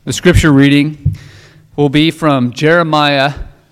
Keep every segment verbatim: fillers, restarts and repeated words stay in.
The scripture reading will be from Jeremiah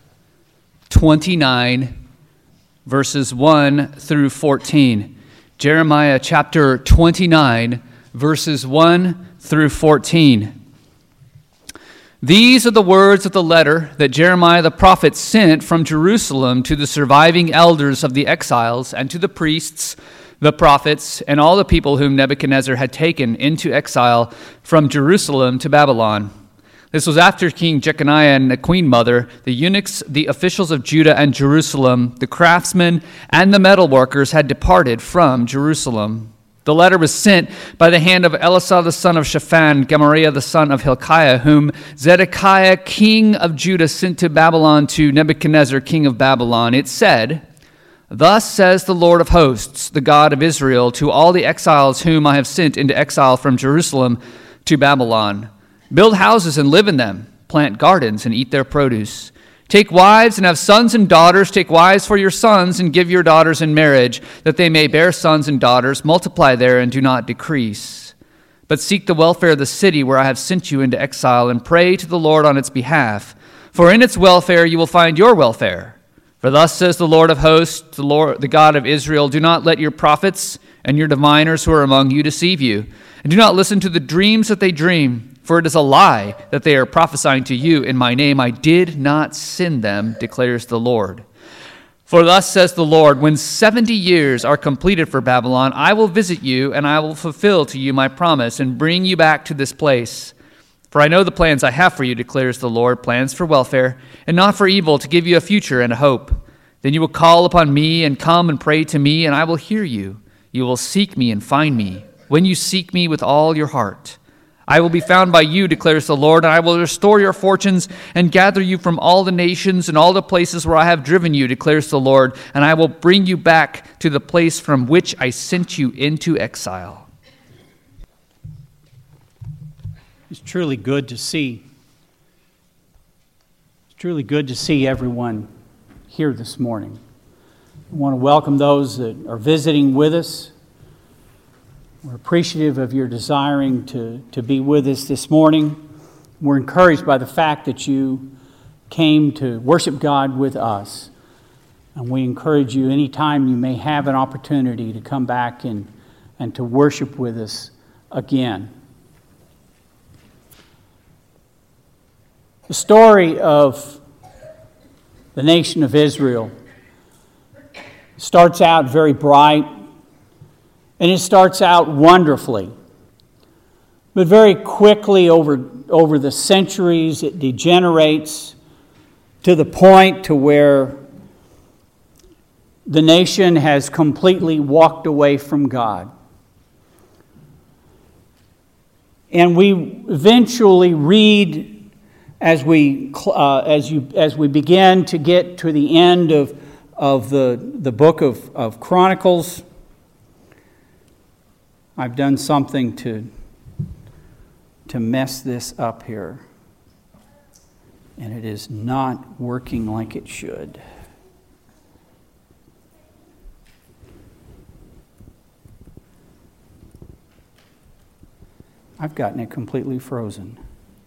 twenty-nine, verses one through fourteen. Jeremiah chapter twenty-nine, verses one through fourteen. These are the words of the letter that Jeremiah the prophet sent from Jerusalem to the surviving elders of the exiles and to the priests, the prophets, and all the people whom Nebuchadnezzar had taken into exile from Jerusalem to Babylon. This was after King Jeconiah and the queen mother, the eunuchs, the officials of Judah and Jerusalem, the craftsmen, and the metalworkers had departed from Jerusalem. The letter was sent by the hand of Elisha the son of Shaphan, Gemariah the son of Hilkiah, whom Zedekiah king of Judah sent to Babylon to Nebuchadnezzar king of Babylon. It said, "Thus says the Lord of hosts, the God of Israel, to all the exiles whom I have sent into exile from Jerusalem to Babylon. Build houses and live in them, plant gardens and eat their produce. Take wives and have sons and daughters. Take wives for your sons and give your daughters in marriage, that they may bear sons and daughters. Multiply there and do not decrease. But seek the welfare of the city where I have sent you into exile, and pray to the Lord on its behalf. For in its welfare you will find your welfare. For thus says the Lord of hosts, the Lord, the God of Israel, do not let your prophets and your diviners who are among you deceive you, and do not listen to the dreams that they dream. For it is a lie that they are prophesying to you in my name. I did not send them, declares the Lord. For thus says the Lord, when seventy years are completed for Babylon, I will visit you, and I will fulfill to you my promise, and bring you back to this place. For I know the plans I have for you, declares the Lord, plans for welfare, and not for evil, to give you a future and a hope. Then you will call upon me, and come and pray to me, and I will hear you. You will seek me and find me, when you seek me with all your heart. I will be found by you, declares the Lord, and I will restore your fortunes and gather you from all the nations and all the places where I have driven you, declares the Lord, and I will bring you back to the place from which I sent you into exile." It's truly good to see. It's truly good to see everyone here this morning. I want to welcome those that are visiting with us. We're appreciative of your desiring to, to be with us this morning. We're encouraged by the fact that you came to worship God with us. And we encourage you anytime you may have an opportunity to come back and, and to worship with us again. The story of the nation of Israel starts out very bright, and it starts out wonderfully. But very quickly over, over the centuries, it degenerates to the point to where the nation has completely walked away from God. And we eventually read, as we uh, as you as we begin to get to the end of of the the book of, of Chronicles, I've done something to to mess this up here, and it is not working like it should. I've gotten it completely frozen.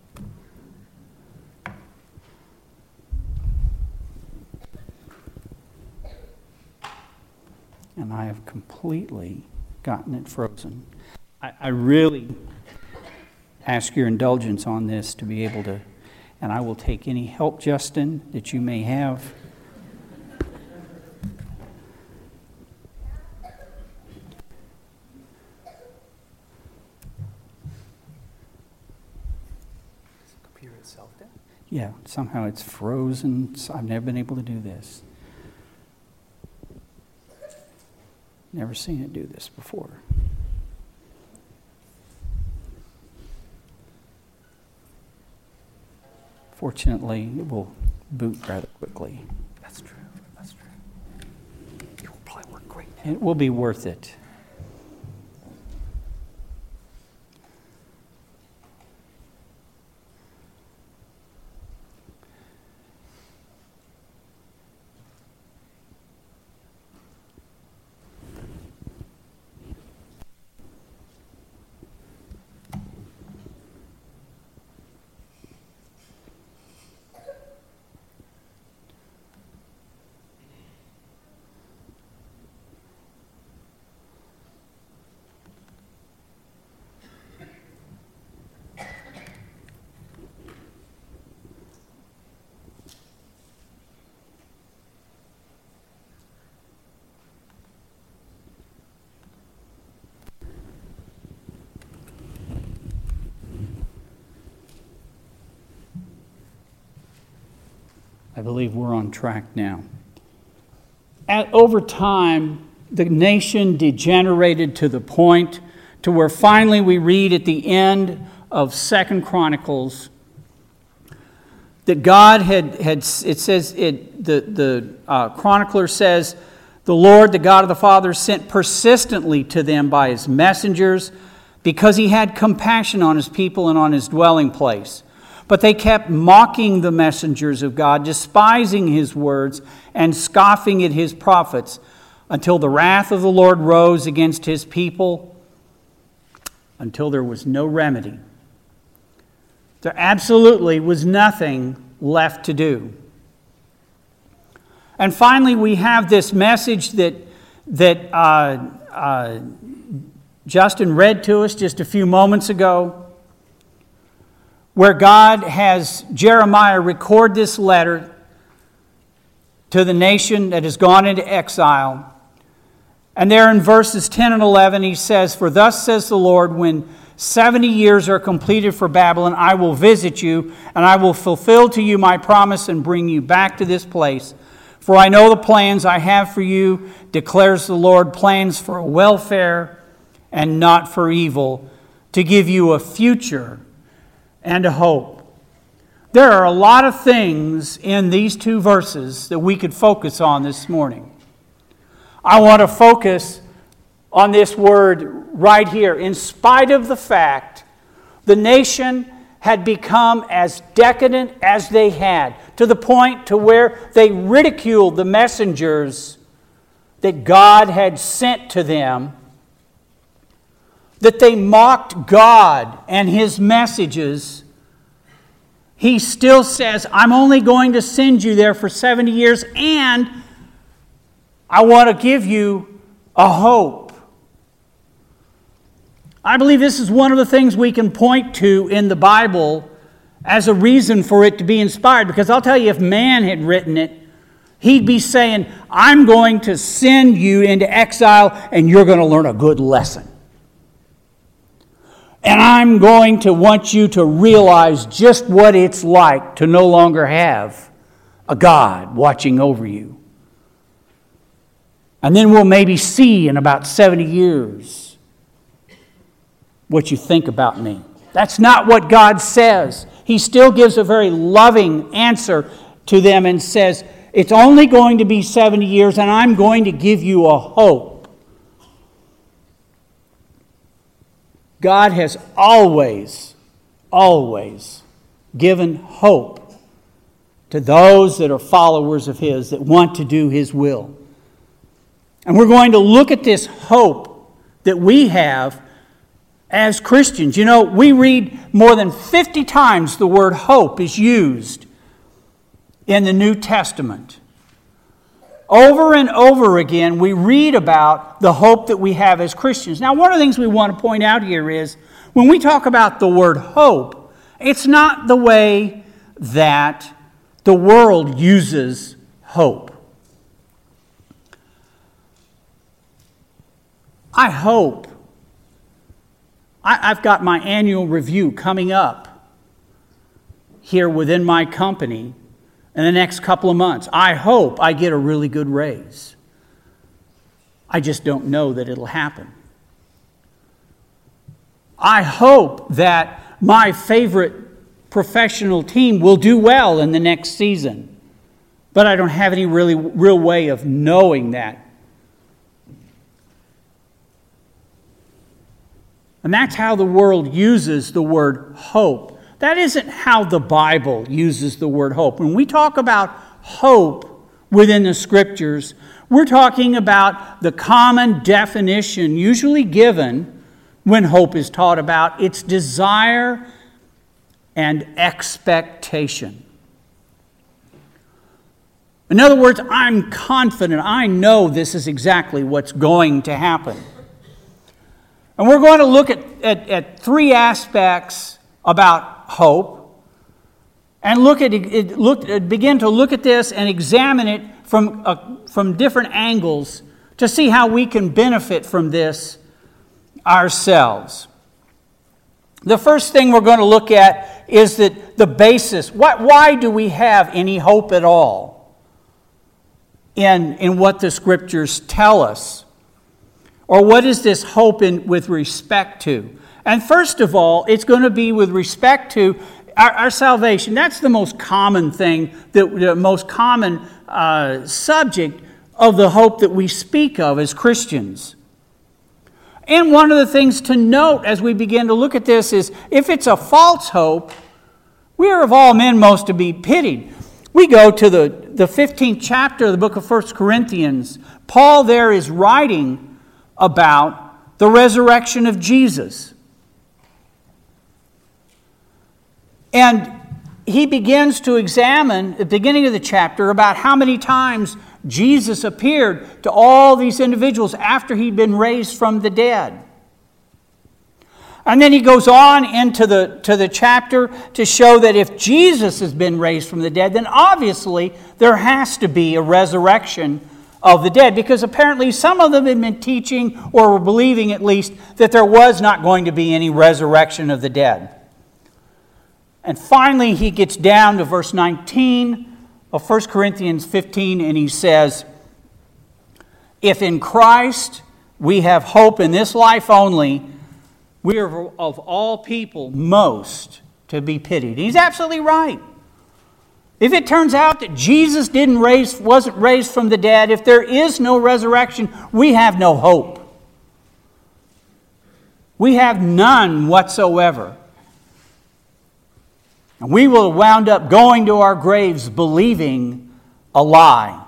And I have completely gotten it frozen. I, I really ask your indulgence on this to be able to, and I will take any help, Justin, that you may have. Is the computer itself down? Yeah, somehow it's frozen. So I've never been able to do this. Never seen it do this before. Fortunately, it will boot rather quickly. That's true. That's true. It will probably work great. It will be worth it. I believe we're on track now. At, over time, the nation degenerated to the point to where finally we read at the end of Second Chronicles that God had, had it says, it, the, the uh, chronicler says, the Lord, the God of the fathers, sent persistently to them by his messengers because he had compassion on his people and on his dwelling place. But they kept mocking the messengers of God, despising his words, and scoffing at his prophets, until the wrath of the Lord rose against his people, until there was no remedy. There absolutely was nothing left to do. And finally, we have this message that, that uh, uh, Justin read to us just a few moments ago, where God has Jeremiah record this letter to the nation that has gone into exile. And there in verses ten and eleven, he says, "For thus says the Lord, when seventy years are completed for Babylon, I will visit you, and I will fulfill to you my promise and bring you back to this place. For I know the plans I have for you, declares the Lord, plans for welfare and not for evil, to give you a future and a hope." There are a lot of things in these two verses that we could focus on this morning. I want to focus on this word right here. In spite of the fact the nation had become as decadent as they had, to the point to where they ridiculed the messengers that God had sent to them, that they mocked God and his messages, he still says, I'm only going to send you there for seventy years, and I want to give you a hope. I believe this is one of the things we can point to in the Bible as a reason for it to be inspired. Because I'll tell you, if man had written it, he'd be saying, I'm going to send you into exile and you're going to learn a good lesson. And I'm going to want you to realize just what it's like to no longer have a God watching over you. And then we'll maybe see in about seventy years what you think about me. That's not what God says. He still gives a very loving answer to them and says, it's only going to be seventy years and I'm going to give you a hope. God has always, always given hope to those that are followers of his, that want to do his will. And we're going to look at this hope that we have as Christians. You know, we read more than fifty times the word hope is used in the New Testament. Over and over again, we read about the hope that we have as Christians. Now, one of the things we want to point out here is, when we talk about the word hope, it's not the way that the world uses hope. I hope. I, I've got my annual review coming up here within my company in the next couple of months. I hope I get a really good raise. I just don't know that it'll happen. I hope that my favorite professional team will do well in the next season. But I don't have any really real way of knowing that. And that's how the world uses the word hope. That isn't how the Bible uses the word hope. When we talk about hope within the Scriptures, we're talking about the common definition usually given when hope is taught about. It's desire and expectation. In other words, I'm confident, I know this is exactly what's going to happen. And we're going to look at, at, at three aspects about hope, and look at it, look, begin to look at this and examine it from, uh, from different angles to see how we can benefit from this ourselves. The first thing we're going to look at is that the basis. What, why do we have any hope at all in, in what the Scriptures tell us? Or what is this hope in with respect to? And first of all, it's going to be with respect to our, our salvation. That's the most common thing, the, the most common uh, subject of the hope that we speak of as Christians. And one of the things to note as we begin to look at this is, if it's a false hope, we are of all men most to be pitied. We go to the, the fifteenth chapter of the book of First Corinthians. Paul there is writing about the resurrection of Jesus. And he begins to examine, at the beginning of the chapter, about how many times Jesus appeared to all these individuals after he'd been raised from the dead. And then he goes on into the, to the chapter to show that if Jesus has been raised from the dead, then obviously there has to be a resurrection of the dead, because apparently some of them had been teaching, or were believing at least, that there was not going to be any resurrection of the dead. And finally he gets down to verse nineteen of First Corinthians fifteen, and he says, if in Christ we have hope in this life only, we are of all people most to be pitied. And he's absolutely right. If it turns out that Jesus didn't raise, wasn't raised from the dead, if there is no resurrection, we have no hope. We have none whatsoever. And we will wound up going to our graves believing a lie.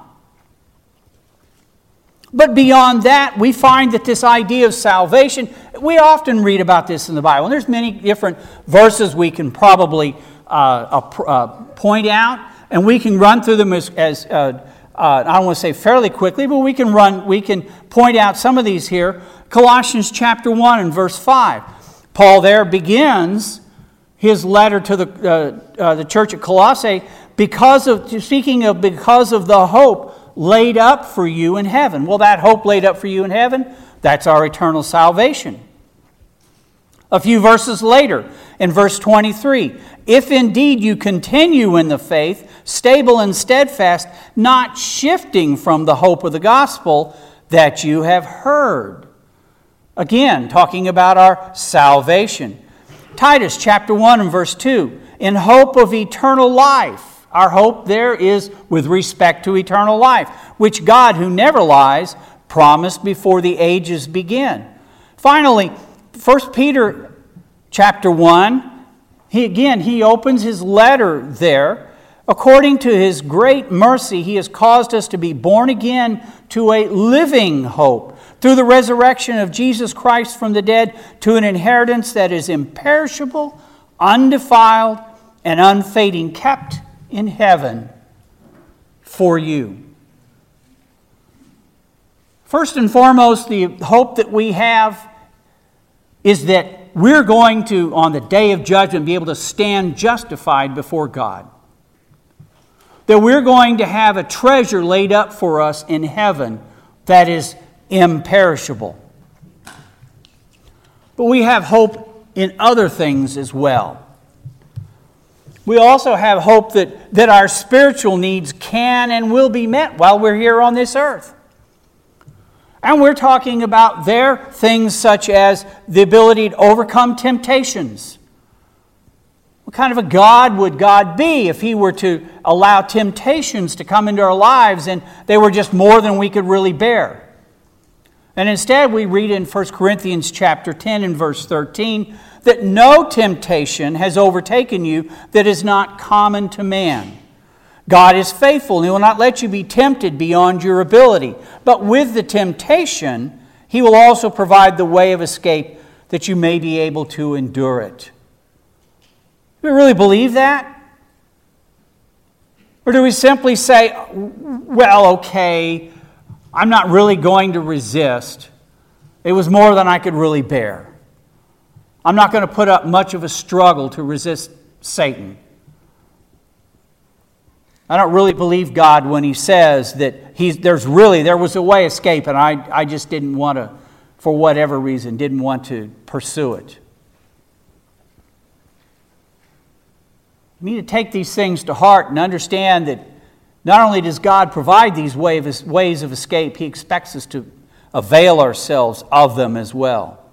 But beyond that, we find that this idea of salvation, we often read about this in the Bible. And there's many different verses we can probably uh, uh, point out, and we can run through them as, as uh, uh, I don't want to say fairly quickly, but we can run, we can point out some of these here. Colossians chapter one and verse five. Paul there begins his letter to the uh, uh, the church at Colossae, because of speaking of because of the hope laid up for you in heaven. Well, that hope laid up for you in heaven, that's our eternal salvation. A few verses later, in verse twenty-three, if indeed you continue in the faith, stable and steadfast, not shifting from the hope of the gospel that you have heard. Again, talking about our salvation. Titus chapter one and verse two, in hope of eternal life. Our hope there is with respect to eternal life, which God, who never lies, promised before the ages begin. Finally, First Peter chapter one, he again, he opens his letter there. According to his great mercy, he has caused us to be born again to a living hope, through the resurrection of Jesus Christ from the dead, to an inheritance that is imperishable, undefiled, and unfading, kept in heaven for you. First and foremost, the hope that we have is that we're going to, on the day of judgment, be able to stand justified before God. That we're going to have a treasure laid up for us in heaven that is imperishable. But we have hope in other things as well. We also have hope that, that our spiritual needs can and will be met while we're here on this earth. And we're talking about there things such as the ability to overcome temptations. What kind of a God would God be if He were to allow temptations to come into our lives and they were just more than we could really bear? And instead we read in First Corinthians chapter ten and verse thirteen that no temptation has overtaken you that is not common to man. God is faithful and He will not let you be tempted beyond your ability. But with the temptation, He will also provide the way of escape that you may be able to endure it. Do we really believe that? Or do we simply say, well, okay, I'm not really going to resist. It was more than I could really bear. I'm not going to put up much of a struggle to resist Satan. I don't really believe God when He says that he's, there's really, there was a way of escape and I, I just didn't want to, for whatever reason, didn't want to pursue it. We need to take these things to heart and understand that not only does God provide these ways of escape, He expects us to avail ourselves of them as well.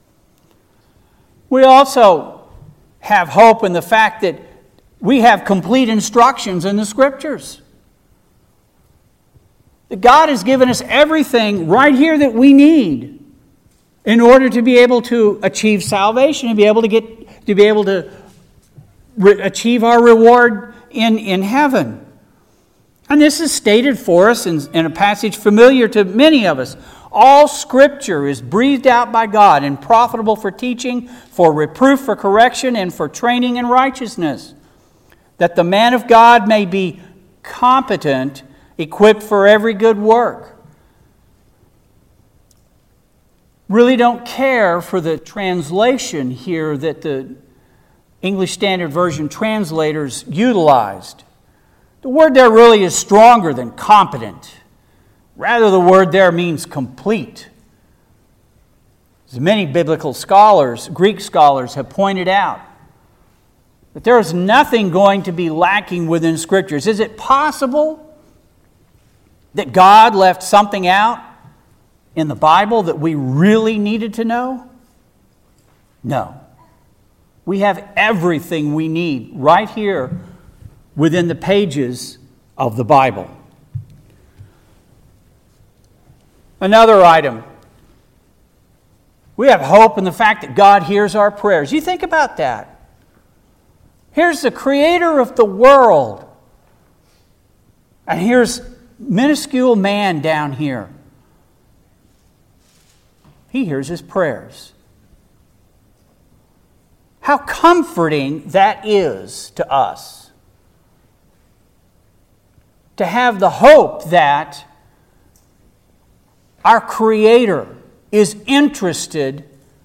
We also have hope in the fact that we have complete instructions in the Scriptures. That God has given us everything right here that we need in order to be able to achieve salvation and be able to get to be able to re- achieve our reward in, in heaven. And this is stated for us in, in a passage familiar to many of us. All Scripture is breathed out by God and profitable for teaching, for reproof, for correction, and for training in righteousness, that the man of God may be competent, equipped for every good work. Really don't care for the translation here that the English Standard Version translators utilized. The word there really is stronger than competent. Rather, the word there means complete. As many biblical scholars, Greek scholars, have pointed out, that there is nothing going to be lacking within Scriptures. Is it possible that God left something out in the Bible that we really needed to know? No. We have everything we need right here within the pages of the Bible. Another item. We have hope in the fact that God hears our prayers. You think about that. Here's the Creator of the world. And here's minuscule man down here. He hears his prayers. How comforting that is to us. To have the hope that our Creator is interested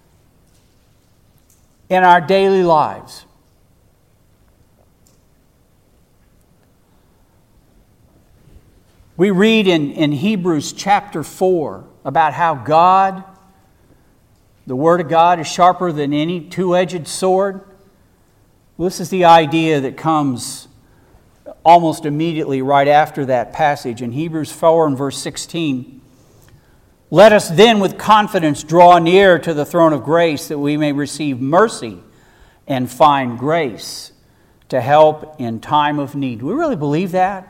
in our daily lives. We read in, in Hebrews chapter four about how God, the Word of God, is sharper than any two-edged sword. Well, this is the idea that comes almost immediately right after that passage in Hebrews four and verse sixteen. Let us then with confidence draw near to the throne of grace that we may receive mercy and find grace to help in time of need. Do we really believe that?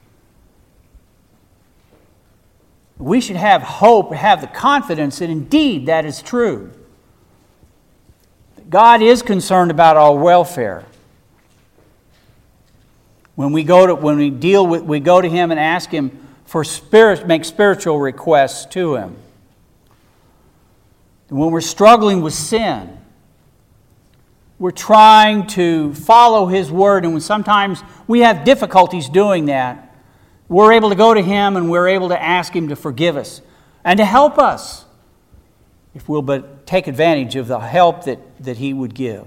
We should have hope, have the confidence that indeed that is true. That God is concerned about our welfare. When we go to when we deal with we go to Him and ask Him for spirit, make spiritual requests to Him. And when we're struggling with sin, we're trying to follow His Word, and when sometimes we have difficulties doing that, we're able to go to Him and we're able to ask Him to forgive us and to help us if we'll but take advantage of the help that, that He would give.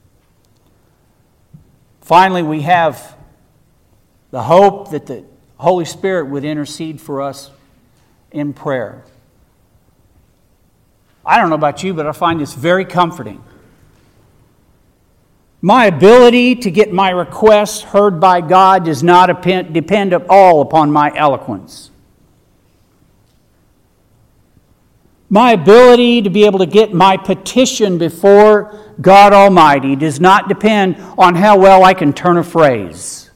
Finally, we have the hope that the Holy Spirit would intercede for us in prayer. I don't know about you, but I find this very comforting. My ability to get my requests heard by God does not depend at all upon my eloquence. My ability to be able to get my petition before God Almighty does not depend on how well I can turn a phrase.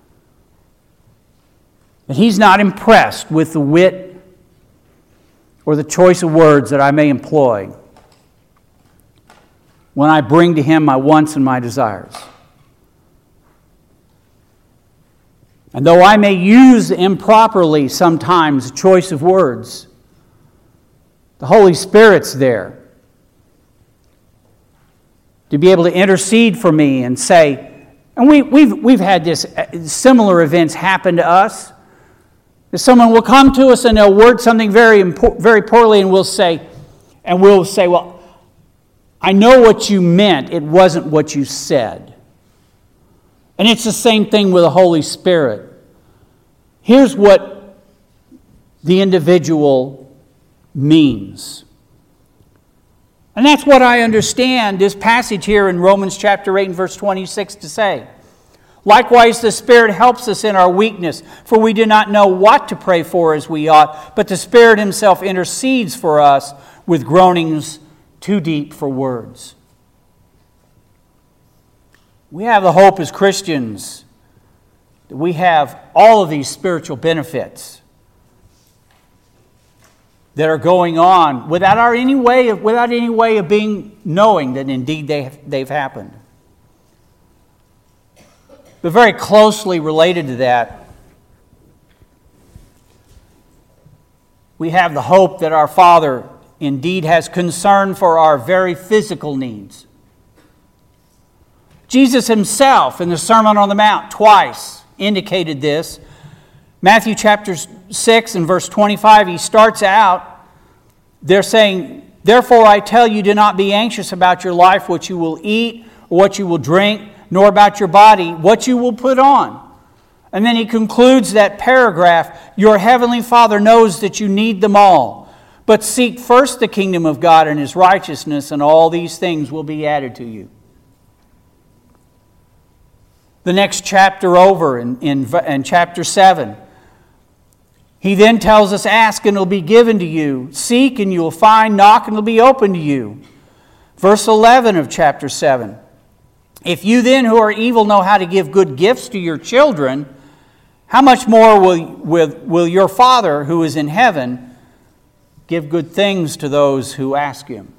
And He's not impressed with the wit or the choice of words that I may employ when I bring to Him my wants and my desires. And though I may use improperly sometimes the choice of words, the Holy Spirit's there to be able to intercede for me and say, and we, we've, we've had this similar events happen to us. That someone will come to us and they'll word something very very poorly, and we'll say, and we'll say, well, I know what you meant. It wasn't what you said. And it's the same thing with the Holy Spirit. Here's what the individual means. And that's what I understand this passage here in Romans chapter eight and verse twenty-six to say. Likewise, the Spirit helps us in our weakness, for we do not know what to pray for as we ought, but the Spirit Himself intercedes for us with groanings too deep for words. We have the hope as Christians that we have all of these spiritual benefits that are going on without our any way of, without any way of being knowing that indeed they have, they've happened. But very closely related to that, we have the hope that our Father indeed has concern for our very physical needs. Jesus Himself in the Sermon on the Mount twice indicated this. Matthew chapter six and verse twenty-five, He starts out, they're saying, "Therefore I tell you, do not be anxious about your life, what you will eat or what you will drink, nor about your body, what you will put on." And then He concludes that paragraph, "Your heavenly Father knows that you need them all. But seek first the kingdom of God and His righteousness, and all these things will be added to you." The next chapter over, in, in, in chapter seven, He then tells us, "Ask and it will be given to you. Seek and you will find. Knock and it will be opened to you." Verse eleven of chapter seven. "If you then who are evil know how to give good gifts to your children, how much more will, will, will your Father who is in heaven give good things to those who ask Him?"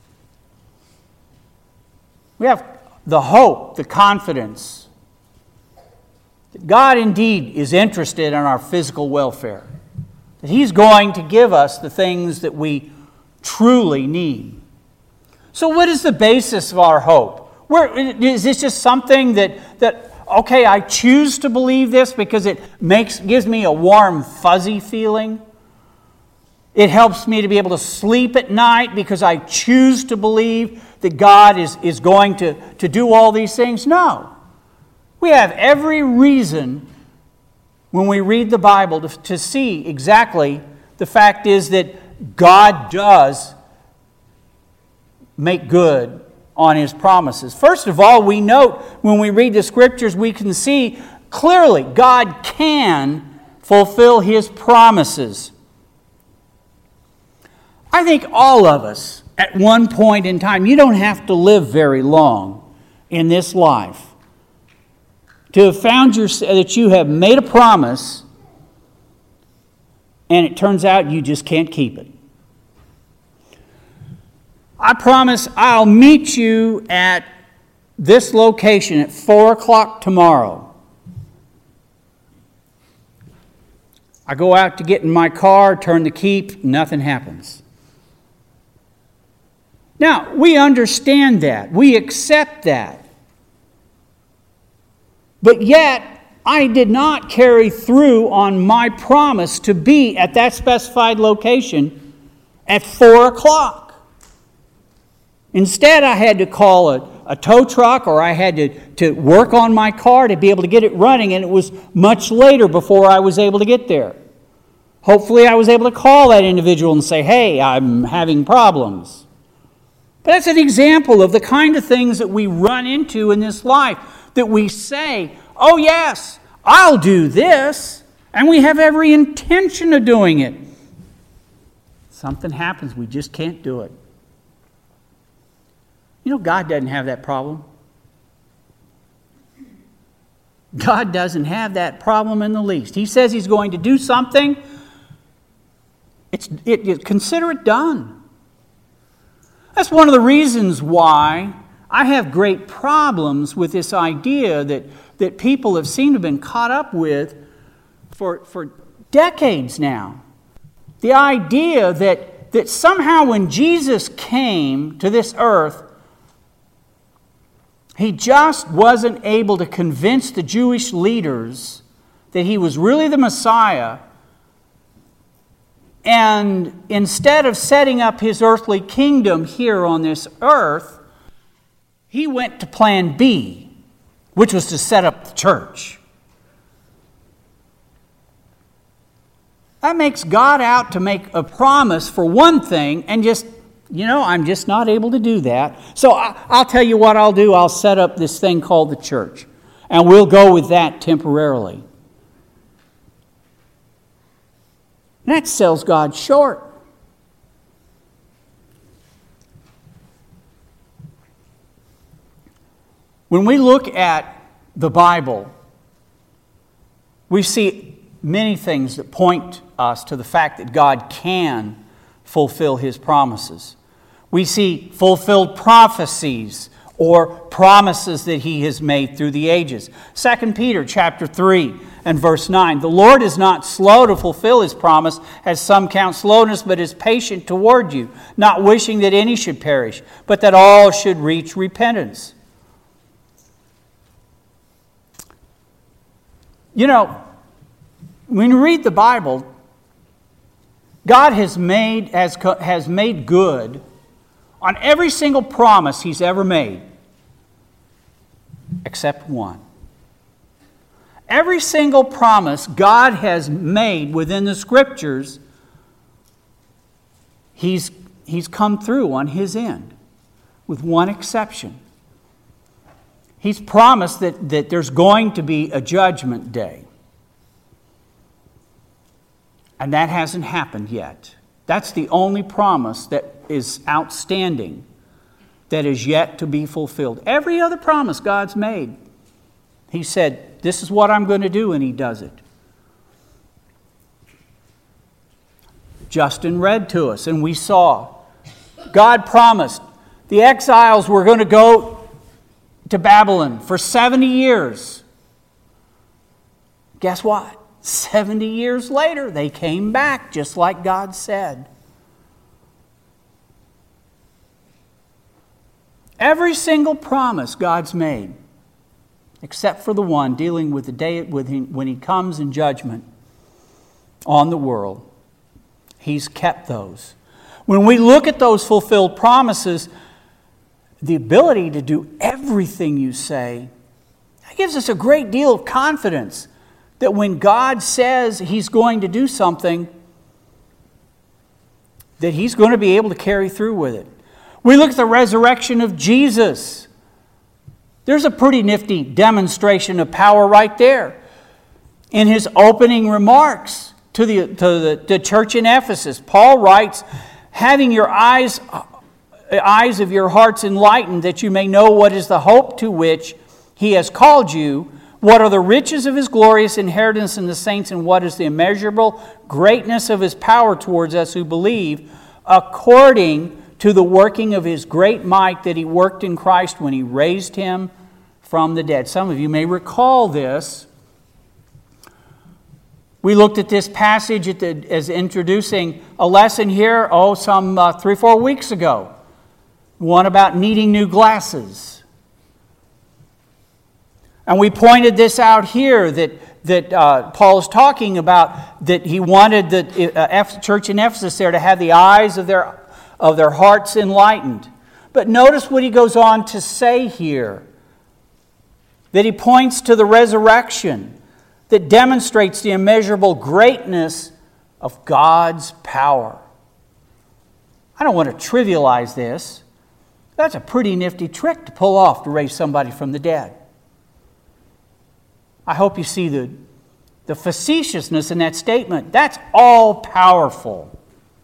We have the hope, the confidence that God indeed is interested in our physical welfare, that He's going to give us the things that we truly need. So what is the basis of our hope? Where, is this just something that, that, okay, I choose to believe this because it makes gives me a warm, fuzzy feeling? It helps me to be able to sleep at night because I choose to believe that God is, is going to, to do all these things? No. We have every reason when we read the Bible to, to see exactly the fact is that God does make good on His promises. First of all, we note when we read the Scriptures, we can see clearly God can fulfill His promises. I think all of us, at one point in time, you don't have to live very long in this life to have found your, that you have made a promise and it turns out you just can't keep it. I promise I'll meet you at this location at four o'clock tomorrow. I go out to get in my car, turn the key, nothing happens. Now, we understand that. We accept that. But yet, I did not carry through on my promise to be at that specified location at four o'clock. Instead, I had to call a, a tow truck or I had to, to work on my car to be able to get it running, and it was much later before I was able to get there. Hopefully, I was able to call that individual and say, "Hey, I'm having problems." But that's an example of the kind of things that we run into in this life. That we say, "Oh yes, I'll do this," and we have every intention of doing it. Something happens, we just can't do it. You know, God doesn't have that problem. God doesn't have that problem in the least. He says He's going to do something. It's it, it, consider it done. That's one of the reasons why I have great problems with this idea that, that people have seemed to have been caught up with for, for decades now. The idea that, that somehow when Jesus came to this earth, He just wasn't able to convince the Jewish leaders that He was really the Messiah. And instead of setting up His earthly kingdom here on this earth, He went to plan B, which was to set up the church. That makes God out to make a promise for one thing and just, you know, I'm just not able to do that. So I, I'll tell you what I'll do. I'll set up this thing called the church. And we'll go with that temporarily. And that sells God short. When we look at the Bible, we see many things that point us to the fact that God can fulfill His promises. We see fulfilled prophecies or promises that He has made through the ages. Second Peter chapter three and verse nine. The Lord is not slow to fulfill His promise, as some count slowness, but is patient toward you, not wishing that any should perish, but that all should reach repentance. You know, when you read the Bible, God has made, has, has made good on every single promise He's ever made, except one. Every single promise God has made within the Scriptures, He's, he's come through on His end, with one exception. He's promised that, that there's going to be a judgment day. And that hasn't happened yet. That's the only promise that is outstanding, that is yet to be fulfilled. Every other promise God's made, He said, this is what I'm going to do, and He does it. Justin read to us, and we saw. God promised the exiles were going to go to Babylon for seventy years. Guess what? seventy years later, they came back just like God said. Every single promise God's made, except for the one dealing with the day when He comes in judgment on the world, He's kept those. When we look at those fulfilled promises, the ability to do everything you say, that gives us a great deal of confidence that when God says He's going to do something, that He's going to be able to carry through with it. We look at the resurrection of Jesus. There's a pretty nifty demonstration of power right there. In his opening remarks to the, to the, the church in Ephesus, Paul writes, having your eyes, eyes of your hearts enlightened, that you may know what is the hope to which He has called you, what are the riches of His glorious inheritance in the saints, and what is the immeasurable greatness of His power towards us who believe, according to the working of His great might that He worked in Christ when He raised Him from the dead. Some of you may recall this. We looked at this passage at the, as introducing a lesson here, oh, some uh, three, four weeks ago. One about needing new glasses. And we pointed this out here, that, that uh, Paul is talking about, that he wanted the uh, F- church in Ephesus there to have the eyes of their, of their hearts enlightened. But notice what he goes on to say here. That he points to the resurrection that demonstrates the immeasurable greatness of God's power. I don't want to trivialize this. That's a pretty nifty trick to pull off to raise somebody from the dead. I hope you see the, the facetiousness in that statement. That's all powerful.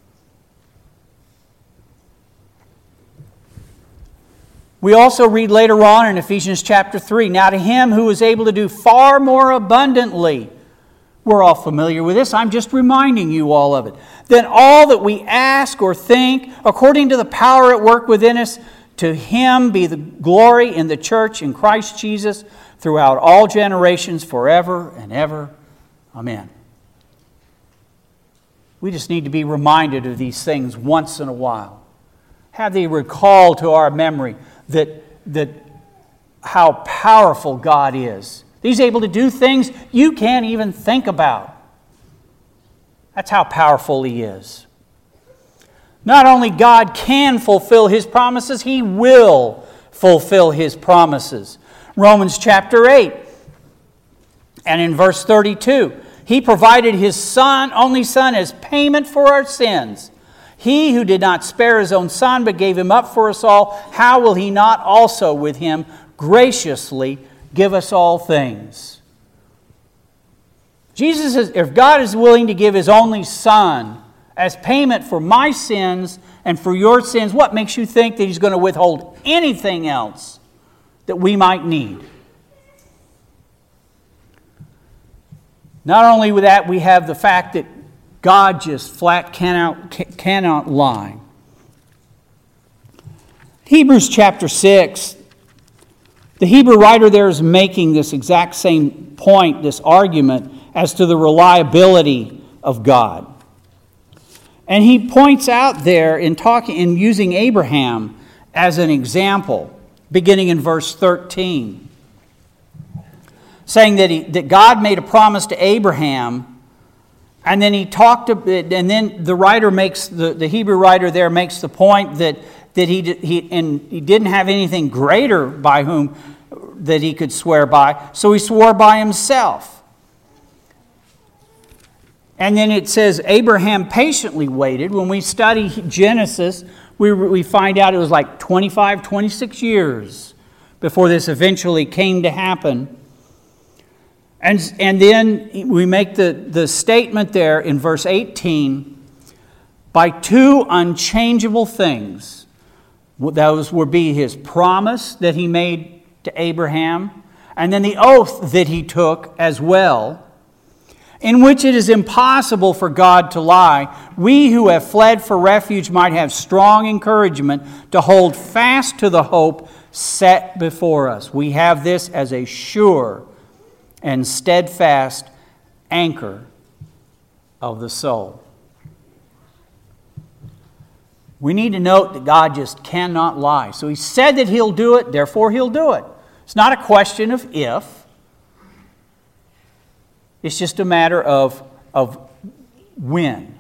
We also read later on in Ephesians chapter three, now to Him who is able to do far more abundantly. We're all familiar with this. I'm just reminding you all of it. Than all that we ask or think, according to the power at work within us, to Him be the glory in the church in Christ Jesus throughout all generations, forever and ever. Amen. We just need to be reminded of these things once in a while. Have they recall to our memory that, that how powerful God is. He's able to do things you can't even think about. That's how powerful He is. Not only God can fulfill His promises, He will fulfill His promises. Romans chapter eight, and in verse thirty-two, He provided His Son, only Son, as payment for our sins. He who did not spare His own Son, but gave Him up for us all, how will He not also with Him graciously give us all things. Jesus is, if God is willing to give His only Son as payment for my sins and for your sins, what makes you think that He's going to withhold anything else that we might need? Not only with that, we have the fact that God just flat cannot, cannot lie. Hebrews chapter six, the Hebrew writer there is making this exact same point, this argument, as to the reliability of God. And he points out there in talking in using Abraham as an example, beginning in verse thirteen, saying that he, that God made a promise to Abraham, and then he talked, and then the writer makes the, the Hebrew writer there makes the point that that he he and he didn't have anything greater by whom that he could swear by, so he swore by himself. And then it says Abraham patiently waited. When we study Genesis, we, we find out it was like twenty-five, twenty-six years before this eventually came to happen. And, and then we make the, the statement there in verse eighteen, by two unchangeable things. Those would be His promise that He made to Abraham, and then the oath that He took as well, in which it is impossible for God to lie. We who have fled for refuge might have strong encouragement to hold fast to the hope set before us. We have this as a sure and steadfast anchor of the soul. We need to note that God just cannot lie. So He said that He'll do it, therefore He'll do it. It's not a question of if. It's just a matter of, of when.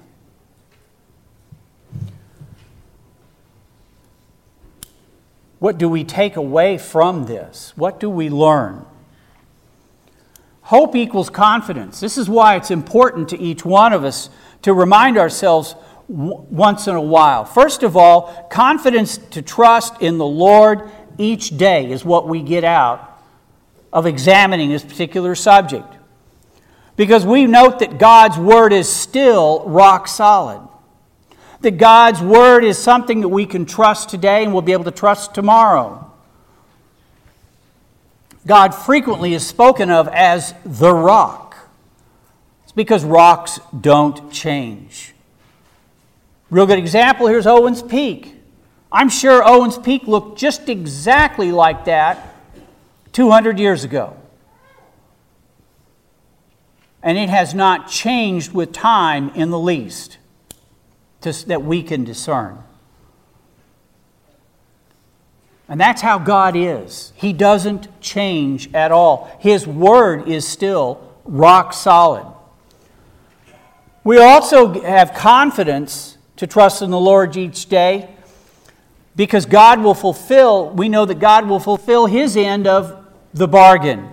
What do we take away from this? What do we learn? Hope equals confidence. This is why it's important to each one of us to remind ourselves w- once in a while. First of all, confidence to trust in the Lord each day is what we get out of examining this particular subject. Because we note that God's Word is still rock solid. That God's Word is something that we can trust today and we'll be able to trust tomorrow. God frequently is spoken of as the rock. It's because rocks don't change. Real good example, here's Owens Peak. I'm sure Owens Peak looked just exactly like that two hundred years ago. And it has not changed with time in the least to, that we can discern. And that's how God is. He doesn't change at all. His Word is still rock solid. We also have confidence to trust in the Lord each day because God will fulfill, we know that God will fulfill His end of the bargain.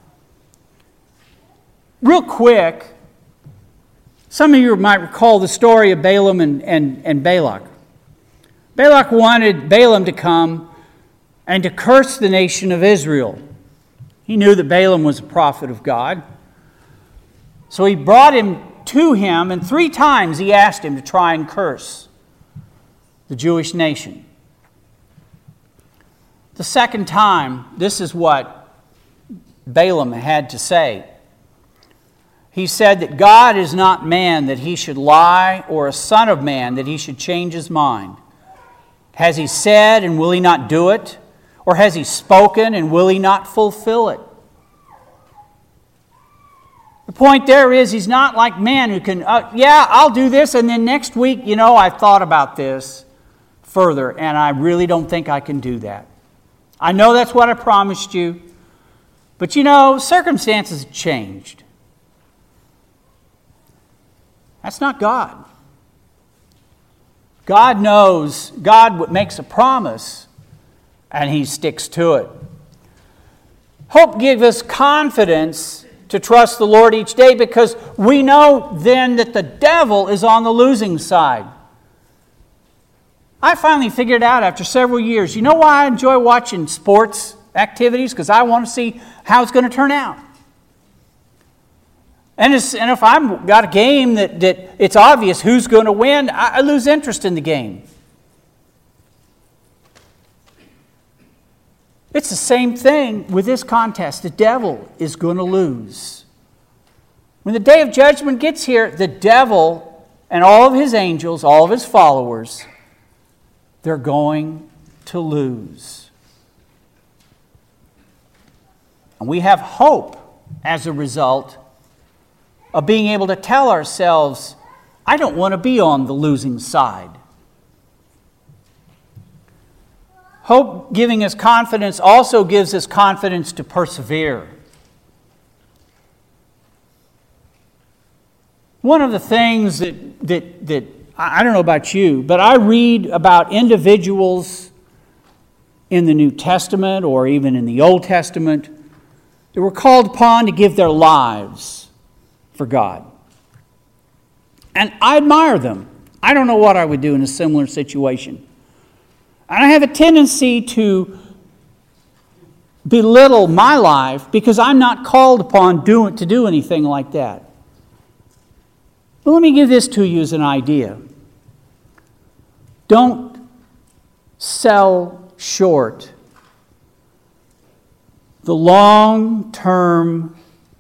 Real quick, some of you might recall the story of Balaam and, and, and Balak. Balak wanted Balaam to come and to curse the nation of Israel. He knew that Balaam was a prophet of God. So he brought him to him, and three times he asked him to try and curse the Jewish nation. The second time, this is what Balaam had to say. He said that God is not man that He should lie, or a son of man that He should change His mind. Has He said, and will He not do it? Or has He spoken, and will He not fulfill it? The point there is, He's not like man who can, uh, yeah, I'll do this, and then next week, you know, I've thought about this further, and I really don't think I can do that. I know that's what I promised you, but you know, circumstances have changed. That's not God. God knows, God makes a promise, and He sticks to it. Hope gives us confidence to trust the Lord each day because we know then that the devil is on the losing side. I finally figured out after several years, you know why I enjoy watching sports activities because I want to see how it's going to turn out. And, it's, and if I've got a game that, that it's obvious who's going to win, I, I lose interest in the game. It's the same thing with this contest. The devil is going to lose. When the day of judgment gets here, the devil and all of his angels, all of his followers, they're going to lose. And we have hope as a result of being able to tell ourselves, I don't want to be on the losing side. Hope giving us confidence also gives us confidence to persevere. One of the things that, that, that I don't know about you, but I read about individuals in the New Testament or even in the Old Testament that were called upon to give their lives for God. And I admire them. I don't know what I would do in a similar situation. And I have a tendency to belittle my life because I'm not called upon do, to do anything like that. But let me give this to you as an idea. Don't sell short the long-term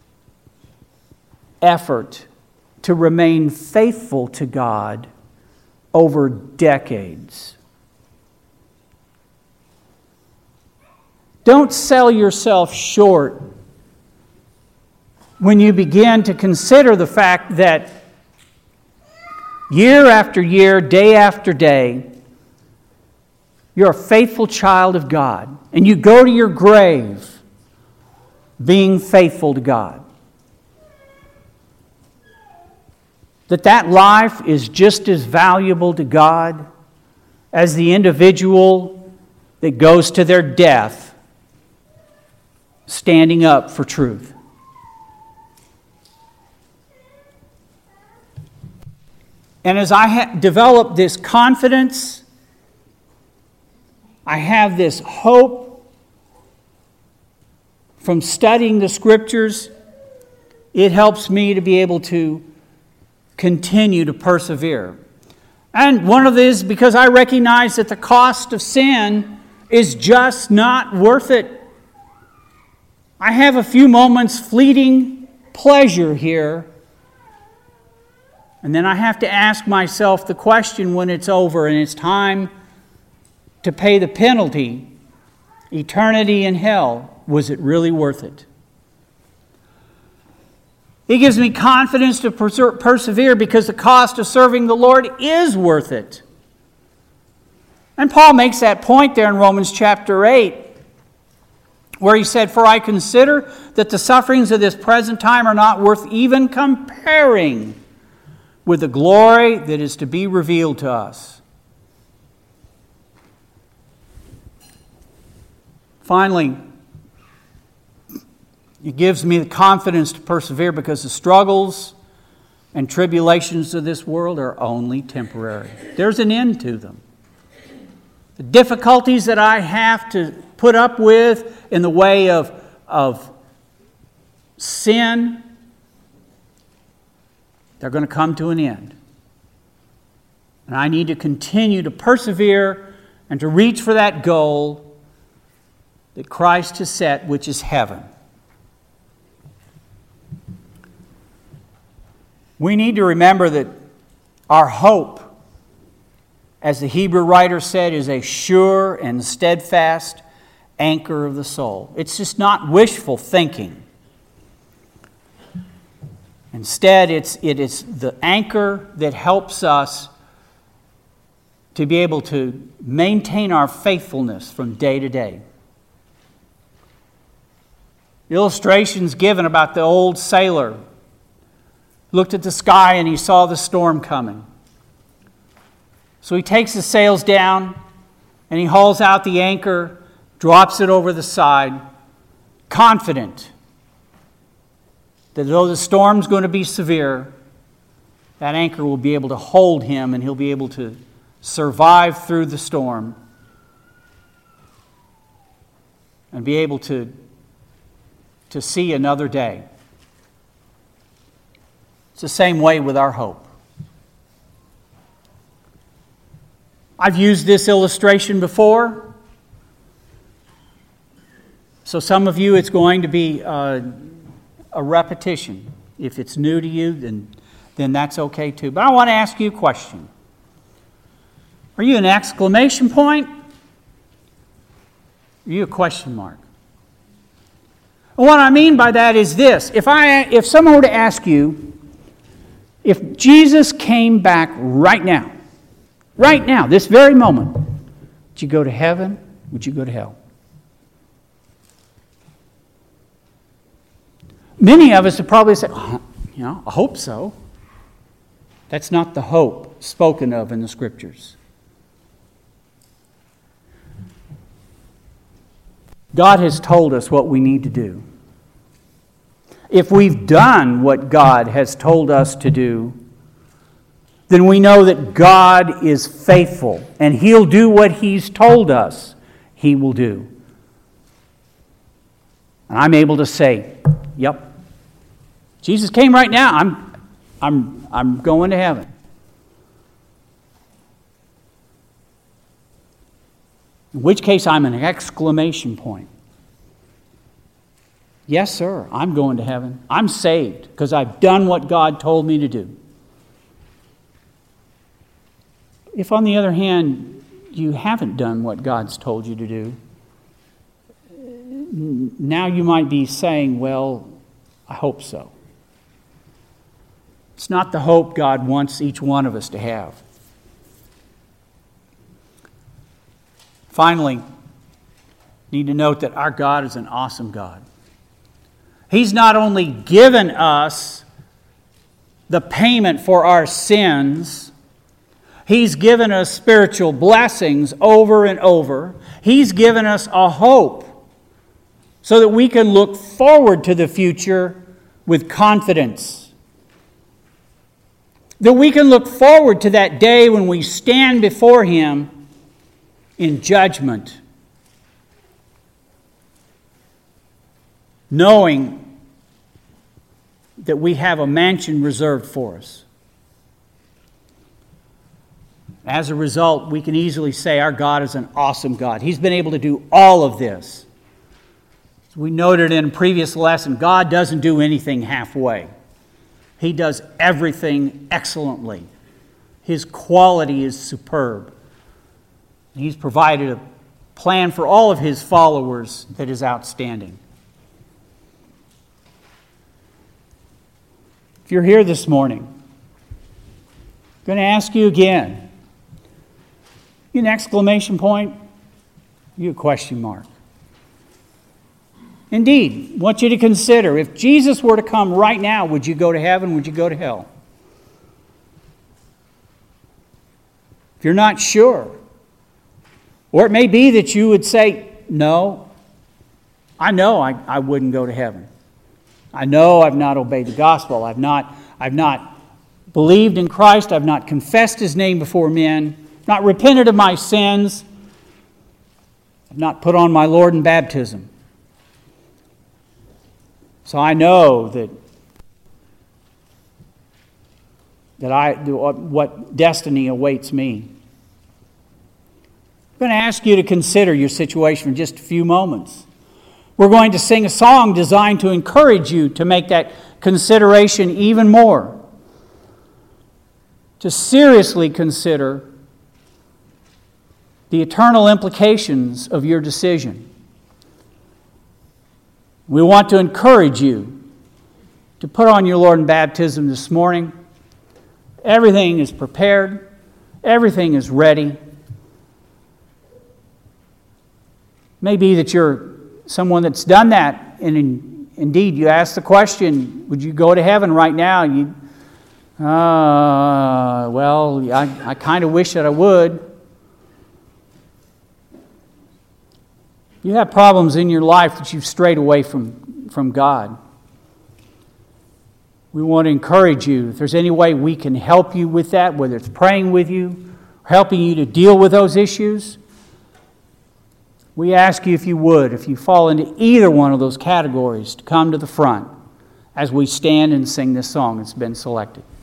effort to remain faithful to God over decades. Don't sell yourself short when you begin to consider the fact that year after year, day after day, you're a faithful child of God, and you go to your grave being faithful to God. That that life is just as valuable to God as the individual that goes to their death standing up for truth. And as I ha- develop this confidence, I have this hope from studying the Scriptures. It helps me to be able to continue to persevere. And one of these, because I recognize that the cost of sin is just not worth it. I have a few moments fleeting pleasure here, and then I have to ask myself the question when it's over and it's time to pay the penalty, eternity in hell, was it really worth it? It gives me confidence to perse- persevere because the cost of serving the Lord is worth it. And Paul makes that point there in Romans chapter eight, where he said, "For I consider that the sufferings of this present time are not worth even comparing with the glory that is to be revealed to us." Finally, it gives me the confidence to persevere because the struggles and tribulations of this world are only temporary. There's an end to them. The difficulties that I have to put up with in the way of, of sin, they're going to come to an end. And I need to continue to persevere and to reach for that goal that Christ has set, which is heaven. We need to remember that our hope, as the Hebrew writer said, is a sure and steadfast anchor of the soul. It's just not wishful thinking. Instead, it's, it is the anchor that helps us to be able to maintain our faithfulness from day to day. The illustrations given about the old sailor looked at the sky and he saw the storm coming. So he takes the sails down and he hauls out the anchor, drops it over the side, confident that though the storm's going to be severe, that anchor will be able to hold him and he'll be able to survive through the storm. and be able to, to see another day. It's the same way with our hope. I've used this illustration before. So some of you, it's going to be uh, a repetition. If it's new to you, then, then that's okay too. But I want to ask you a question. Are you an exclamation point? Are you a question mark? And what I mean by that is this. If I, if someone were to ask you, if Jesus came back right now, right now, this very moment, would you go to heaven? Would you go to hell? Many of us would probably say, oh, you know, I hope so. That's not the hope spoken of in the Scriptures. God has told us what we need to do. If we've done what God has told us to do, then we know that God is faithful and He'll do what He's told us He will do. And I'm able to say, yep, Jesus came right now. I'm, I'm, I'm going to heaven. In which case, I'm an exclamation point. Yes, sir, I'm going to heaven. I'm saved because I've done what God told me to do. If, on the other hand, you haven't done what God's told you to do, now you might be saying, well, I hope so. It's not the hope God wants each one of us to have. Finally, need to note that our God is an awesome God. He's not only given us the payment for our sins, He's given us spiritual blessings over and over. He's given us a hope so that we can look forward to the future with confidence. That we can look forward to that day when we stand before Him in judgment, knowing that we have a mansion reserved for us. As a result, we can easily say our God is an awesome God. He's been able to do all of this. As we noted in a previous lesson, God doesn't do anything halfway. He does everything excellently. His quality is superb. He's provided a plan for all of His followers that is outstanding. If you're here this morning, I'm going to ask you again. You an exclamation point? You a question mark? Indeed, I want you to consider, if Jesus were to come right now, would you go to heaven? Would you go to hell? If you're not sure, or it may be that you would say, no, I know I, I wouldn't go to heaven. I know I've not obeyed the gospel. I've not, I've not believed in Christ. I've not confessed His name before men. Not repented of my sins. I've not put on my Lord in baptism. So I know that, that I, what destiny awaits me. I'm going to ask you to consider your situation for just a few moments. We're going to sing a song designed to encourage you to make that consideration even more. To seriously consider the eternal implications of your decision. We want to encourage you to put on your Lord in baptism this morning. Everything is prepared. Everything is ready. Maybe that you're someone that's done that, and in, indeed you ask the question, would you go to heaven right now? And you, uh, well, I, I kind of wish that I would. You have problems in your life that you've strayed away from, from God. We want to encourage you. If there's any way we can help you with that, whether it's praying with you, helping you to deal with those issues, We ask you, if you would, if you fall into either one of those categories, to come to the front as we stand and sing this song that's been selected.